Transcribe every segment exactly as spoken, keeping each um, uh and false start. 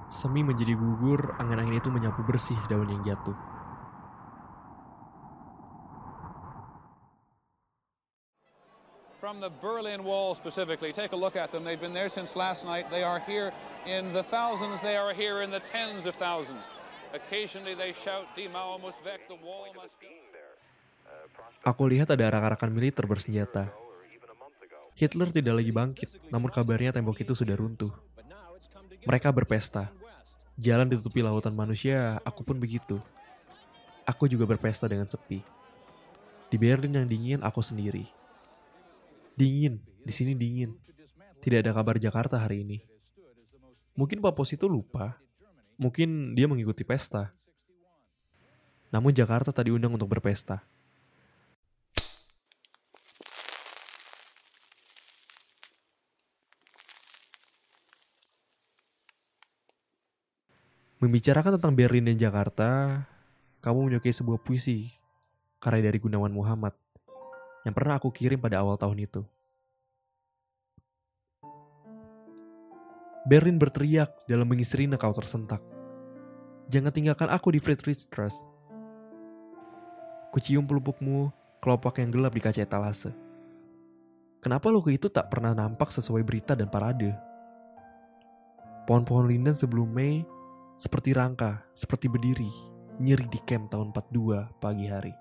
Semi menjadi gugur, angin-angin itu menyapu bersih daun yang jatuh. From the Berlin Wall specifically, take a look at them. They've been there since last night. They are here in the thousands. They are here in the tens of thousands. Occasionally they shout, Die Mauer muss weg, the wall must go. Aku lihat ada arak-arakan militer bersenjata. Hitler tidak lagi bangkit, namun kabarnya tembok itu sudah runtuh. Mereka berpesta. Jalan ditutupi lautan manusia, aku pun begitu. Aku juga berpesta dengan sepi. Di Berlin yang dingin, aku sendiri. Dingin, di sini dingin. Tidak ada kabar Jakarta hari ini. Mungkin Pak Pos itu lupa. Mungkin dia mengikuti pesta. Namun Jakarta tak diundang untuk berpesta. Membicarakan tentang Berlin dan Jakarta, kamu menyukai sebuah puisi karya dari Gunawan Muhammad yang pernah aku kirim pada awal tahun itu. Berlin berteriak dalam mengisirina kau tersentak. Jangan tinggalkan aku di Friedrichstraße. Kucium pelupukmu, kelopak yang gelap di kaca etalase. Kenapa logo itu tak pernah nampak sesuai berita dan parade? Pohon-pohon linden sebelum Mei seperti rangka, seperti berdiri, nyeri di camp tahun empat puluh dua pagi hari.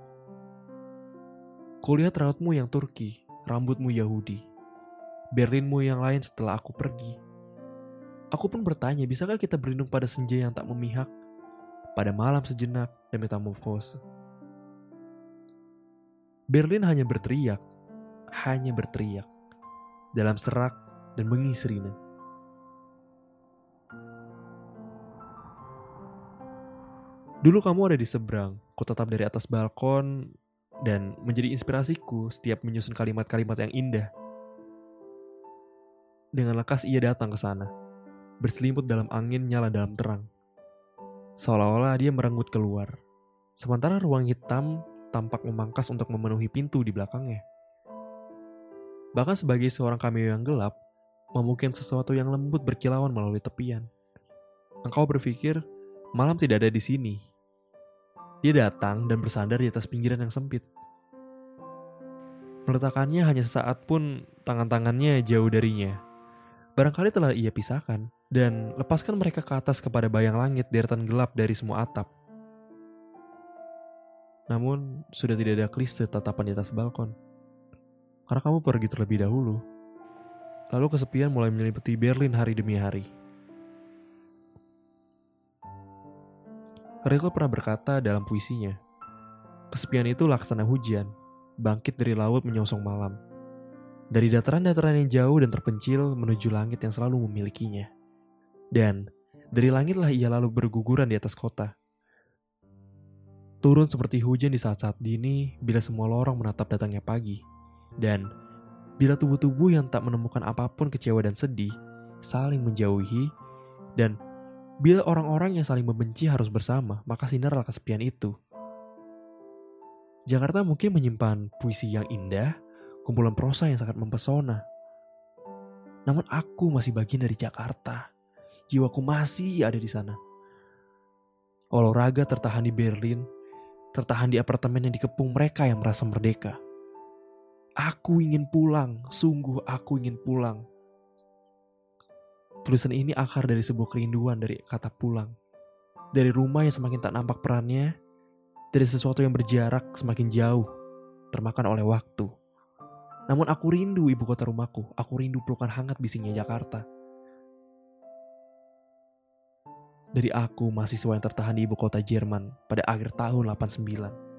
Kulihat rautmu yang Turki, rambutmu Yahudi. Berlinmu yang lain setelah aku pergi. Aku pun bertanya, bisakah kita berlindung pada senja yang tak memihak? Pada malam sejenak dan metamorfose. Berlin hanya berteriak, hanya berteriak. Dalam serak dan mengisirina. Dulu kamu ada di seberang, ku tetap dari atas balkon, dan menjadi inspirasiku setiap menyusun kalimat-kalimat yang indah. Dengan lekas ia datang ke sana, berselimut dalam angin nyala dalam terang. Seolah-olah dia merenggut keluar, sementara ruang hitam tampak memangkas untuk memenuhi pintu di belakangnya. Bahkan sebagai seorang cameo yang gelap, memungkinkan sesuatu yang lembut berkilauan melalui tepian. Engkau berpikir, malam tidak ada di sini. Dia datang dan bersandar di atas pinggiran yang sempit. Meletakkannya hanya sesaat pun tangan-tangannya jauh darinya. Barangkali telah ia pisahkan dan lepaskan mereka ke atas kepada bayang langit deretan gelap dari semua atap. Namun sudah tidak ada klise tatapan di atas balkon. Karena kamu pergi terlebih dahulu. Lalu kesepian mulai menyelimuti Berlin hari demi hari. Rilke pernah berkata dalam puisinya, kesepian itu laksana hujan, bangkit dari laut menyongsong malam. Dari dataran-dataran yang jauh dan terpencil menuju langit yang selalu memilikinya. Dan dari langitlah ia lalu berguguran di atas kota. Turun seperti hujan di saat-saat dini bila semua lorong menatap datangnya pagi. Dan bila tubuh-tubuh yang tak menemukan apapun kecewa dan sedih, saling menjauhi, dan bila orang-orang yang saling membenci harus bersama, maka sinarlah kesepian itu. Jakarta mungkin menyimpan puisi yang indah, kumpulan prosa yang sangat mempesona. Namun aku masih bagian dari Jakarta. Jiwaku masih ada di sana. Walau raga tertahan di Berlin, tertahan di apartemen yang dikepung mereka yang merasa merdeka. Aku ingin pulang, sungguh aku ingin pulang. Tulisan ini akar dari sebuah kerinduan dari kata pulang. Dari rumah yang semakin tak nampak perannya, dari sesuatu yang berjarak semakin jauh, termakan oleh waktu. Namun aku rindu ibu kota rumahku, aku rindu pelukan hangat bisingnya Jakarta. Dari aku, mahasiswa yang tertahan di ibu kota Jerman pada akhir tahun delapan puluh sembilan.